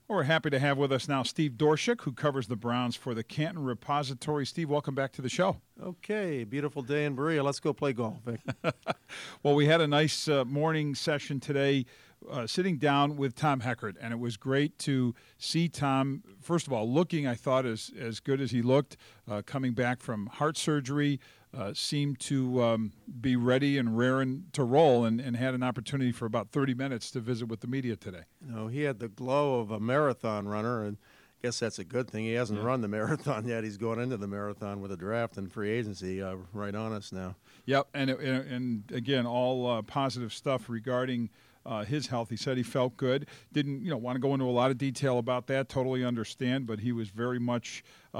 Well, we're happy to have with us now Steve Dorshik, who covers the Browns for the Canton Repository. Steve, welcome back to the show. Okay, beautiful day in Berea. Let's go play golf, Vic. Well, we had a nice morning session today sitting down with Tom Heckert, and it was great to see Tom, first of all, looking, I thought, as good as he looked, coming back from heart surgery, seemed to be ready and raring to roll, and had an opportunity for about 30 minutes to visit with the media today. He had the glow of a marathon runner, and I guess that's a good thing. He hasn't run the marathon yet. He's going into the marathon with a draft and free agency right on us now. Yep, and again, all positive stuff regarding his health. He said he felt good. Didn't want to go into a lot of detail about that. Totally understand, but he was very much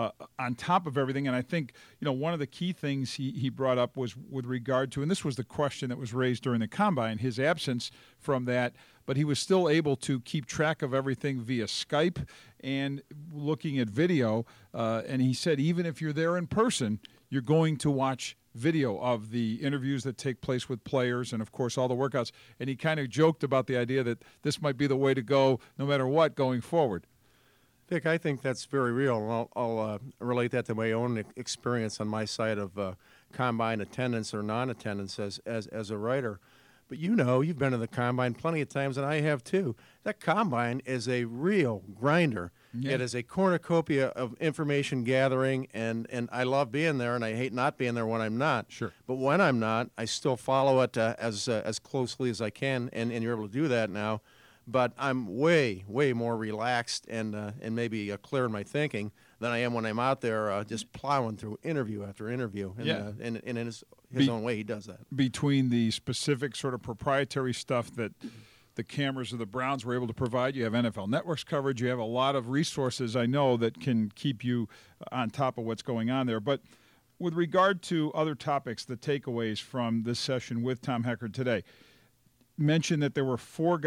on top of everything. And I think one of the key things he brought up was with regard to, and this was the question that was raised during the combine, his absence from that. But he was still able to keep track of everything via Skype and looking at video. And he said even if you're there in person, you're going to watch video of the interviews that take place with players and, of course, all the workouts. And he kind of joked about the idea that this might be the way to go no matter what going forward. Vic, I think that's very real, and I'll relate that to my own experience on my side of combine attendance or non-attendance as a writer. But you've been to the combine plenty of times, and I have too. That combine is a real grinder. Yeah. It is a cornucopia of information gathering, and I love being there, and I hate not being there when I'm not. Sure. But when I'm not, I still follow it as closely as I can, and you're able to do that now. But I'm way, way more relaxed and maybe clear in my thinking than I am when I'm out there just plowing through interview after interview. And, and in his own way, he does that. Between the specific sort of proprietary stuff that the cameras of the Browns were able to provide, you have NFL Network's coverage, you have a lot of resources, I know, that can keep you on top of what's going on there. But with regard to other topics, the takeaways from this session with Tom Heckert today, mentioned that there were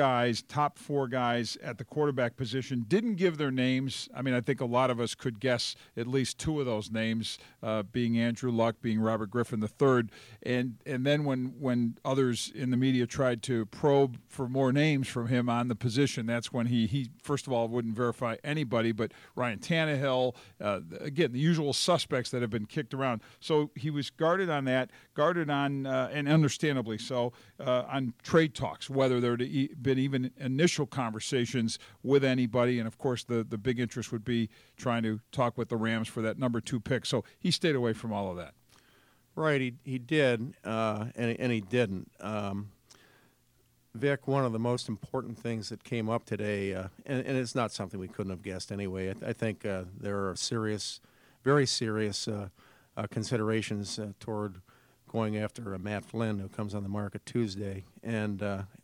top four guys at the quarterback position. Didn't give their names. I mean, I think a lot of us could guess at least two of those names, being Andrew Luck, being Robert Griffin III. And then when others in the media tried to probe for more names from him on the position, that's when he first of all wouldn't verify anybody, but Ryan Tannehill, again, the usual suspects that have been kicked around. So he was guarded on that, and understandably so, on trade talks, whether there had been even initial conversations with anybody. And, of course, the big interest would be trying to talk with the Rams for that number 2 pick. So he stayed away from all of that. Right, he did, and he didn't. Vic, one of the most important things that came up today, and it's not something we couldn't have guessed anyway, I think there are very serious considerations toward going after Matt Flynn, who comes on the market Tuesday. And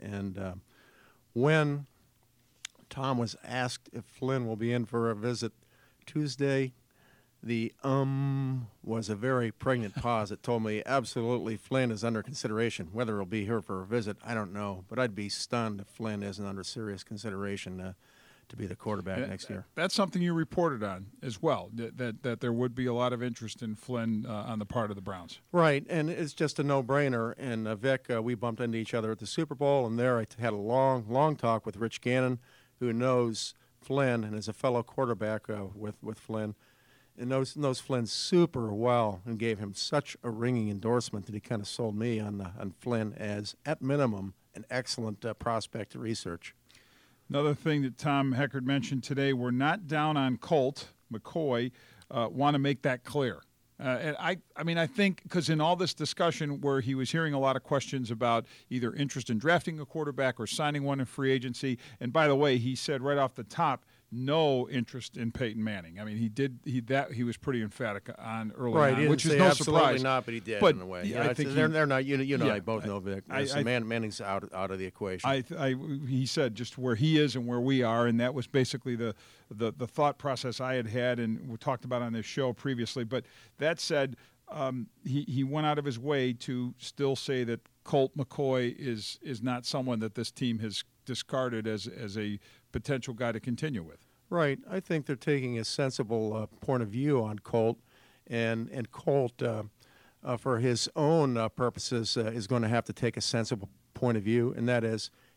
when Tom was asked if Flynn will be in for a visit Tuesday, the was a very pregnant pause that told me absolutely Flynn is under consideration. Whether he'll be here for a visit, I don't know. But I'd be stunned if Flynn isn't under serious consideration to be the quarterback next year. That's something you reported on as well, that there would be a lot of interest in Flynn on the part of the Browns. Right, and it's just a no-brainer. And Vic, we bumped into each other at the Super Bowl, and there I had a long talk with Rich Gannon, who knows Flynn and is a fellow quarterback with Flynn, and knows Flynn super well, and gave him such a ringing endorsement that he kind of sold me on Flynn as, at minimum, an excellent prospect to research. Another thing that Tom Heckert mentioned today, we're not down on Colt McCoy. Want to make that clear. And I think because in all this discussion where he was hearing a lot of questions about either interest in drafting a quarterback or signing one in free agency, and by the way, he said right off the top, no interest in Peyton Manning. I mean, he was pretty emphatic on early on, He which is no surprise. Absolutely not, but he did in a way. Yeah, I think they're not. I both know Vic. Manning's out of the equation. He said just where he is and where we are, and that was basically the thought process I had, and we talked about on this show previously. But that said, he went out of his way to still say that Colt McCoy is not someone that this team has discarded as a potential guy to continue with. Right. I think they're taking a sensible point of view on Colt, and Colt, for his own purposes, is going to have to take a sensible point of view, and that is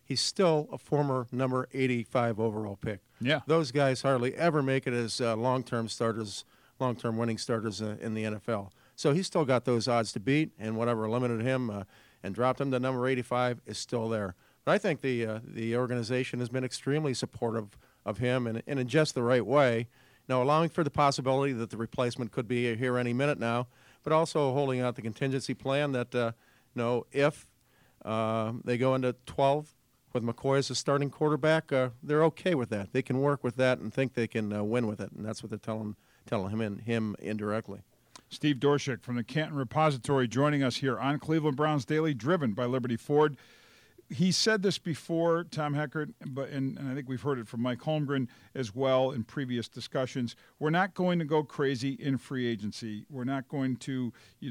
he's still a former number 85 overall pick. Yeah. Those guys hardly ever make it as long-term starters, long-term winning starters in the NFL. So he's still got those odds to beat, and whatever limited him and dropped him to number 85 is still there. But I think the organization has been extremely supportive of him and in just the right way. Now, allowing for the possibility that the replacement could be here any minute now, but also holding out the contingency plan that, if they go into 12 with McCoy as a starting quarterback, they're okay with that. They can work with that and think they can win with it, and that's what they're telling him indirectly. Steve Dorshik from the Canton Repository joining us here on Cleveland Browns Daily, driven by Liberty Ford. He said this before, Tom Heckert, and I think we've heard it from Mike Holmgren as well in previous discussions. We're not going to go crazy in free agency. We're not going to,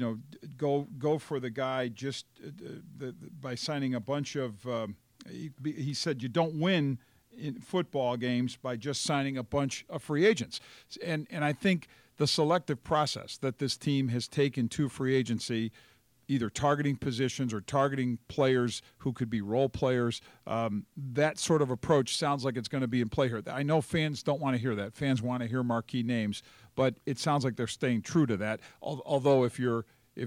go for the guy just by signing a bunch of. He said you don't win in football games by just signing a bunch of free agents, and I think the selective process that this team has taken to free agency, either targeting positions or targeting players who could be role players, that sort of approach sounds like it's going to be in play here. I know fans don't want to hear that. Fans want to hear marquee names, but it sounds like they're staying true to that. Although if your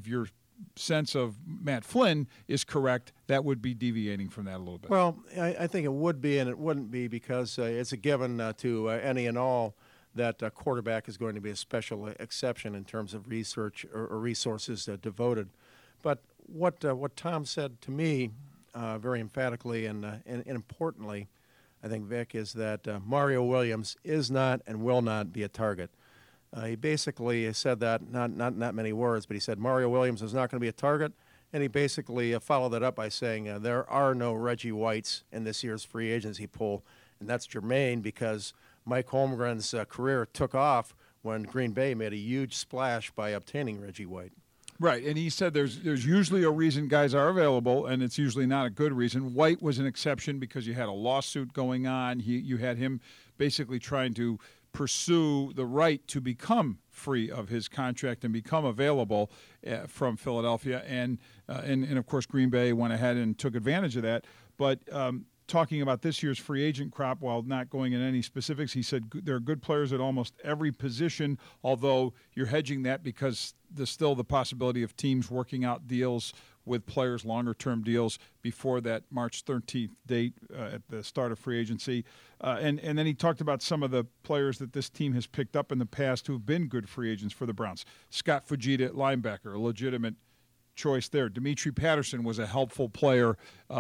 sense of Matt Flynn is correct, that would be deviating from that a little bit. Well, I think it would be, and it wouldn't be, because it's a given to any and all that quarterback is going to be a special exception in terms of research or resources devoted. But what Tom said to me very emphatically and importantly, I think, Vic, is that Mario Williams is not and will not be a target. He basically said that, not many words, but he said Mario Williams is not going to be a target, and he basically followed that up by saying there are no Reggie Whites in this year's free agency pool, and that's germane because Mike Holmgren's career took off when Green Bay made a huge splash by obtaining Reggie White. Right, and he said there's usually a reason guys are available, and it's usually not a good reason. White was an exception because you had a lawsuit going on. You had him basically trying to pursue the right to become free of his contract and become available from Philadelphia, and of course Green Bay went ahead and took advantage of that. But talking about this year's free agent crop, while not going in any specifics, he said there are good players at almost every position, although you're hedging that because there's still the possibility of teams working out deals with players, longer-term deals, before that March 13th date at the start of free agency. And then he talked about some of the players that this team has picked up in the past who have been good free agents for the Browns. Scott Fujita at linebacker, a legitimate choice there. Dimitri Patterson was a helpful player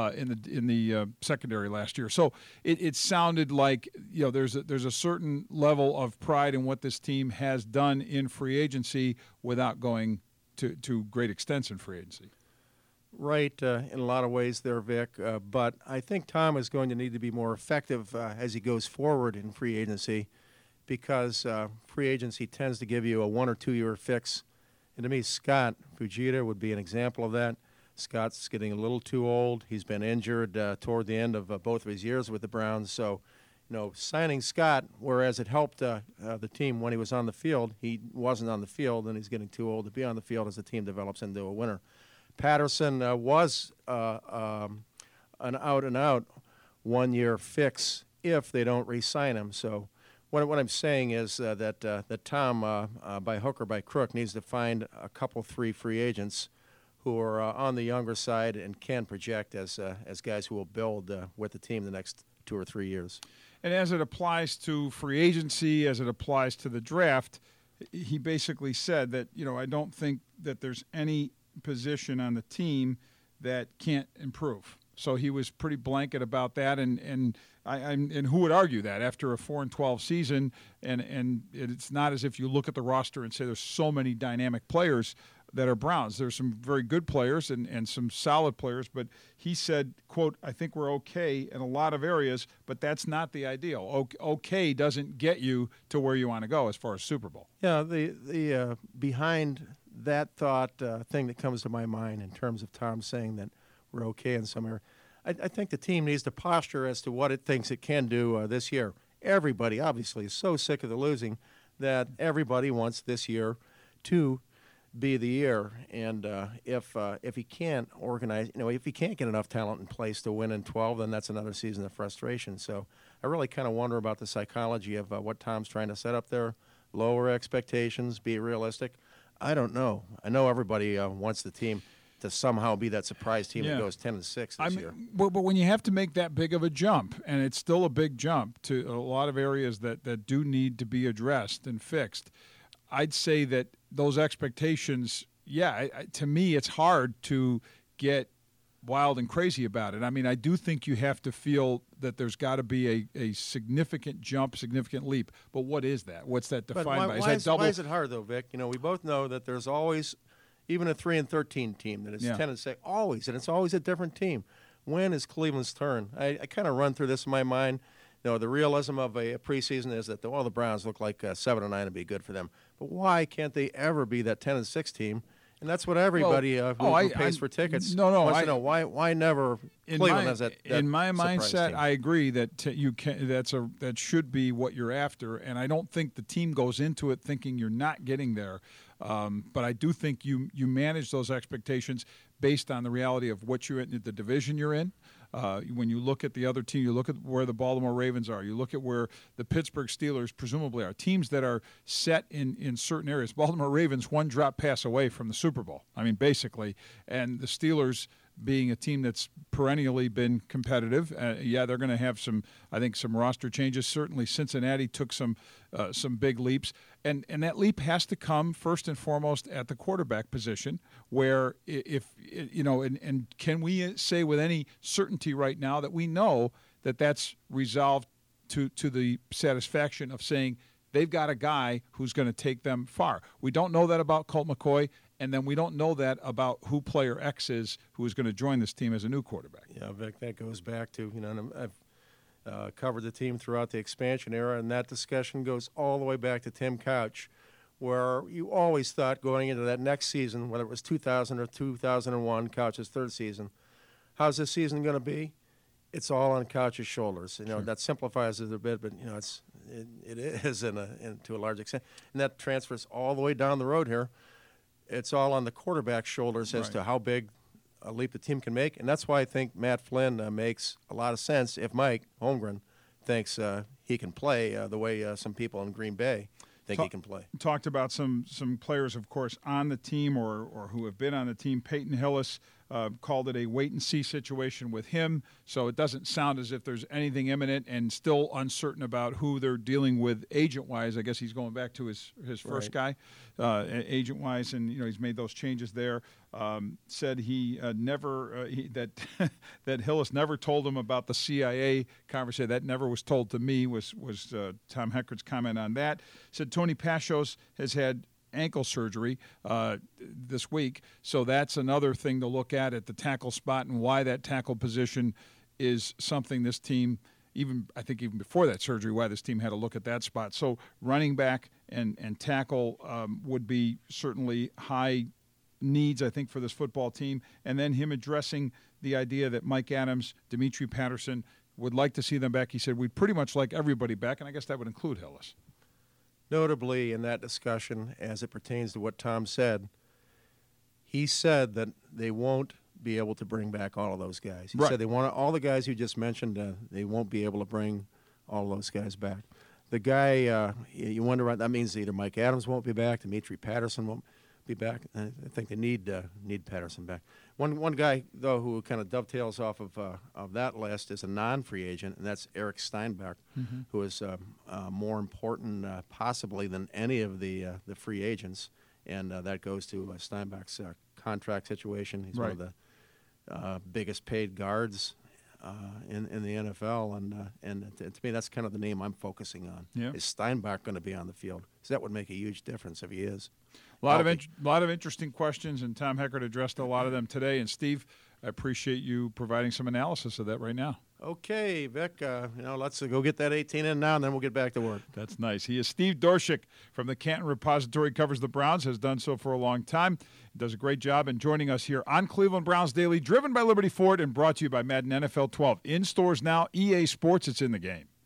in the secondary last year. So it sounded like there's a certain level of pride in what this team has done in free agency without going to great extents in free agency. Right, in a lot of ways there, Vic. But I think Tom is going to need to be more effective as he goes forward in free agency, because free agency tends to give you a 1 or 2 year fix. And to me, Scott Fujita would be an example of that. Scott's getting a little too old. He's been injured toward the end of both of his years with the Browns. So, signing Scott, whereas it helped the team when he was on the field, he wasn't on the field, and he's getting too old to be on the field as the team develops into a winner. Patterson was an out-and-out 1 year fix if they don't re-sign him. So what I'm saying is that Tom, by hook or by crook, needs to find a couple, 3 free agents who are on the younger side and can project as guys who will build with the team the next 2 or 3 years. And as it applies to free agency, as it applies to the draft, he basically said that, I don't think that there's any position on the team that can't improve. So he was pretty blanket about that, and who would argue that after a 4-12 season, and it's not as if you look at the roster and say there's so many dynamic players that are Browns. There's some very good players and some solid players, but he said, quote, I think we're okay in a lot of areas, but that's not the ideal. Okay doesn't get you to where you want to go as far as Super Bowl. Yeah, the behind that thought thing that comes to my mind in terms of Tom saying that we're okay in some area, I think the team needs to posture as to what it thinks it can do this year. Everybody, obviously, is so sick of the losing that everybody wants this year to be the year. And if he can't organize, if he can't get enough talent in place to win in 12, then that's another season of frustration. So I really kind of wonder about the psychology of what Tom's trying to set up there. Lower expectations, be realistic. I don't know. I know everybody wants the team to somehow be that surprise team that goes 10-6 this year. But when you have to make that big of a jump, and it's still a big jump to a lot of areas that do need to be addressed and fixed, I'd say that those expectations, to me, it's hard to get wild and crazy about it. I mean, I do think you have to feel that there's got to be a significant jump, significant leap. But what is that? What's that defined by? Why is it hard, though, Vic? We both know that there's always – even a 3-13 team that is 10-6, always, and it's always a different team. When is Cleveland's turn? I kind of run through this in my mind. The realism of a preseason is that the Browns look like 7-9 would be good for them. But why can't they ever be that 10-6 team? And that's what everybody who pays for tickets wants to know. Why never Cleveland has that in my mindset, team. I agree that you can. That should be what you're after, and I don't think the team goes into it thinking you're not getting there. But I do think you manage those expectations based on the reality of the division you're in. When you look at the other team, you look at where the Baltimore Ravens are, you look at where the Pittsburgh Steelers presumably are, teams that are set in certain areas. Baltimore Ravens, one drop pass away from the Super Bowl, basically, and the Steelers being a team that's perennially been competitive. They're going to have some roster changes. Certainly Cincinnati took some big leaps. And that leap has to come first and foremost at the quarterback position, where and can we say with any certainty right now that we know that that's resolved to the satisfaction of saying they've got a guy who's going to take them far. We don't know that about Colt McCoy, and then we don't know that about who player X is who is going to join this team as a new quarterback. Yeah, Vic, that goes back to, and I've covered the team throughout the expansion era, and that discussion goes all the way back to Tim Couch, where you always thought going into that next season, whether it was 2000 or 2001, Couch's third season, how's this season going to be? It's all on Couch's shoulders. Sure. That simplifies it a bit, but it is to a large extent, and that transfers all the way down the road here. It's all on the quarterback's shoulders as to how big a leap the team can make, and that's why I think Matt Flynn makes a lot of sense if Mike Holmgren thinks he can play the way some people in Green Bay think he can play. Talked about some players, of course, on the team or who have been on the team. Peyton Hillis called it a wait-and-see situation with him, so it doesn't sound as if there's anything imminent, and still uncertain about who they're dealing with agent-wise. I guess he's going back to his first guy, agent-wise, and he's made those changes there. Said he that Hillis never told him about the CIA conversation. That never was told to me, was Tom Heckert's comment on that. Said Tony Pashos has had ankle surgery this week, so that's another thing to look at the tackle spot, and why that tackle position is something this team, even before that surgery, why this team had to look at that spot. So running back and tackle would be certainly high needs, I think, for this football team. And then him addressing the idea that Mike Adams, Dimitri Patterson would like to see them back. He said, we'd pretty much like everybody back, and I guess that would include Hillis. Notably in that discussion, as it pertains to what Tom said, he said that they won't be able to bring back all of those guys. He said they want all the guys you just mentioned, they won't be able to bring all those guys back. The guy, you wonder what that means. Either Mike Adams won't be back, Dimitri Patterson won't be back. I think they need Patterson back. One guy, though, who kind of dovetails off of that list is a non-free agent, and that's Eric Steinbach, who is more important possibly than any of the free agents, and that goes to Steinbach's contract situation. He's one of the biggest paid guards in the NFL, and to me, that's kind of the name I'm focusing on. Yeah. Is Steinbach going to be on the field? Because that would make a huge difference if he is. A lot of interesting questions, and Tom Heckert addressed a lot of them today. And Steve, I appreciate you providing some analysis of that right now. Okay, Vic, let's go get that 18 in now, and then we'll get back to work. That's nice. He is Steve Dorshik from the Canton Repository, covers the Browns, has done so for a long time. He does a great job in joining us here on Cleveland Browns Daily, driven by Liberty Ford and brought to you by Madden NFL 12. In stores now, EA Sports, it's in the game.